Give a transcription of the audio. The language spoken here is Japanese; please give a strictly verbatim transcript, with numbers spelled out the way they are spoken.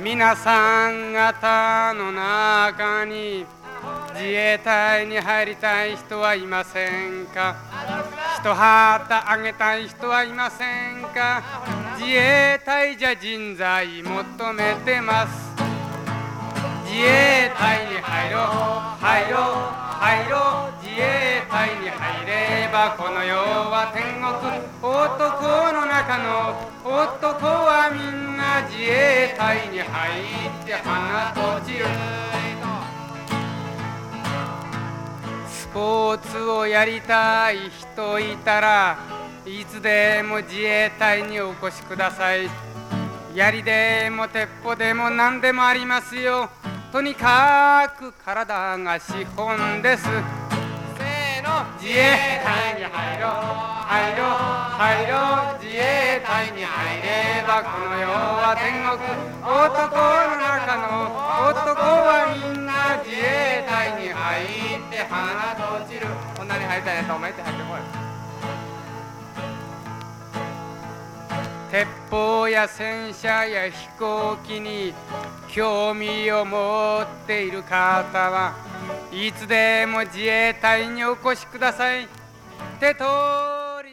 皆さん方の中に自衛隊に入りたい人はいませんか？一旗あげたい人はいませんか？自衛隊じゃ人材求めてます。自衛隊に入ろう入ろう入ろう、自衛隊に入ればこの世は天国。男の中の男はみんな自衛隊に入って花閉じる。スポーツをやりたい人いたらいつでも自衛隊にお越しください。槍でも鉄砲でも何でもありますよ。とにかく体が資本です。せーの、自衛隊に入ろう入ろう入ろう、自衛隊に入ればこの世は天国。男の中の男はみんな自衛隊に入って花閉じる。女に入りたいなと思って入ってこい。鉄砲や戦車や飛行機に興味を持っている方はいつでも自衛隊にお越しください。手と